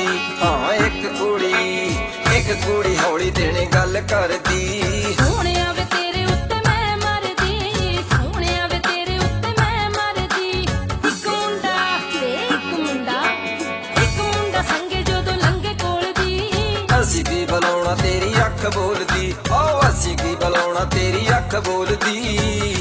हाँ एक कुड़ी हौली देने गल करदी। सोहणिया वे तेरे उत्ते मैं मरदी, सोहणिया वे तेरे उत्ते मैं मरदी। एक मुंडा संगे जदों लंघे कोल दी। असी की बुलाउणा तेरी अख बोलदी, ओ असी की बुलाउणा तेरी अख बोलदी।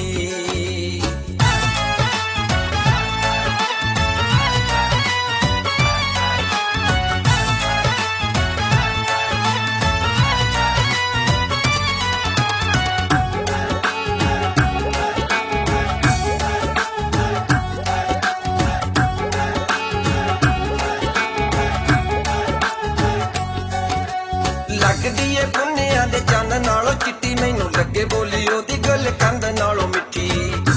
लगदी है पुन्निया दे चंद नालों चिट्टी, मैनू लगे बोली ओदी गल कंध नालों मिठी।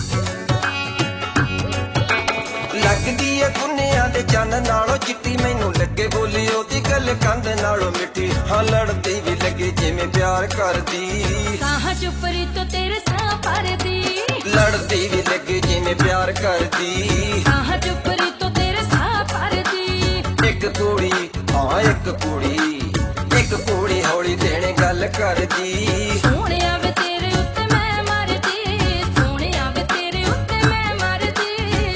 लगदी है पुन्निया दे चंद नालों चिट्टी, मैनू लगे बोली ओदी गल कंध नालों मिठी। हाँ लड़दी भी लगी जिवें प्यार करदी, साह चुपरी तो तेरे साह परदी। लड़दी भी लगी जिवें प्यार करदी, साह चुपरी तो तेरे साह परदी। एक कुड़ी हाँ एक कुड़ी हौली देने गल करदी। सोहणिया वे तेरे उत्ते मैं मरदी, सोहणिया वे तेरे उत्ते मैं मरदी।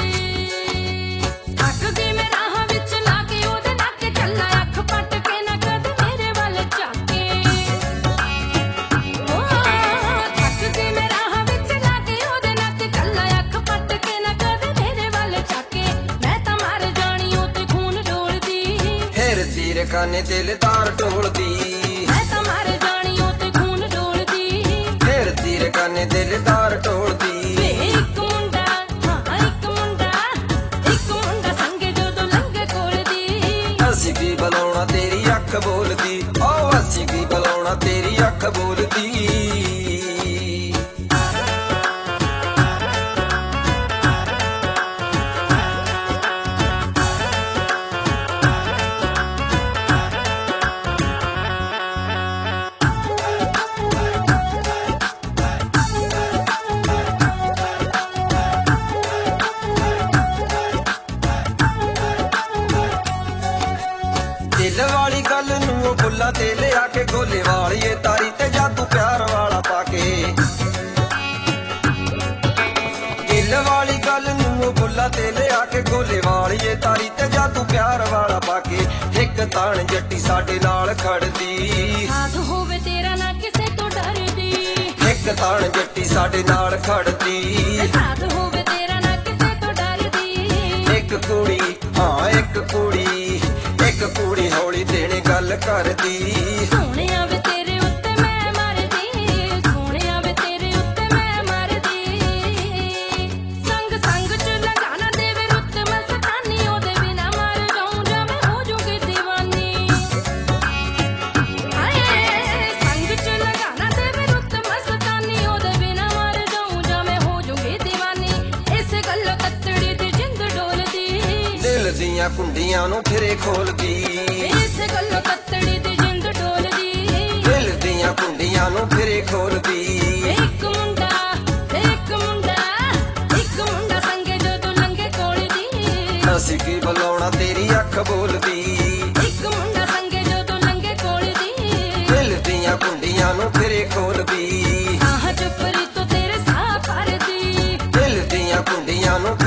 थक गई मैं राह विच लाके ओदे नाके चला, अख पट के ना कद मेरे वल झाके। ओ थक गई मैं राह विच लाके ओदे नाके चला, अख पट के ना कद मेरे वल झाके। मैं तां मर जानी ओ ते खून डोलदी, फिर तीर काने दिल तार टोलदी। मैं तां मर जानी ओ ते खून डोलदी। फिर तीर काने दिल तार टोलदी। वे एक मुंडा हाँ एक मुंडा संगे जदों लंघे कोल दी। असी की बुलाउणा तेरी अख बोलदी, ओ असी की बुलाउणा तेरी अख बोलदी। दिल वाली गल नूं बुला ते ले आके गोले वालिए तारी ते जादू प्यार वाला पाके। दिल वाली गल नूं बुला ते ले आके गोले वालिए तारी ते जादू प्यार वाला पाके। एक तान जट्टी साडे नाल खड़दी, साथ होवे तेरा ना किसे तो डरदी। एक तान जट्टी साडे नाल खड़दी, साथ होवे तेरा ना किसे तो डरदी। एक कुड़ी हाँ एक कुड़ी हौली देने गल करदी। सोहणिया वे तेरे उत्ते मैं मरदी, सोहणिया वे तेरे उत्ते मैं मरदी। संग च लगाना देवे रुत मस्तानी, ओदे बिना मर जाऊं जा मैं हो जूंगी दीवानी। हाय संग च लगाना देवे रुत मस्तानी, ओदे बिना मर जाऊं जा मैं हो जूंगी दीवानी। इस गल्लों तत्तड़ी दी जिंद डोलदी, दिल दियां कुंडियां नूं फिरे खोलदी। इस गल्लों तत्तड़ी दी जिंद डोलदी, दिल दियां कुंडियां नूं फिरे खोलदी। एक मुंडा संगे जदों लंघे कोल दी। असी की बुलाउणा तेरी अख बोलदी, एक मुंडा संगे जदों लंघे कोल दी। दिल दियां कुंडियां नूं फिरे खोलदी, साह चुपरी तो तेरे साह परदी। दिल दियां कुंडियां नूं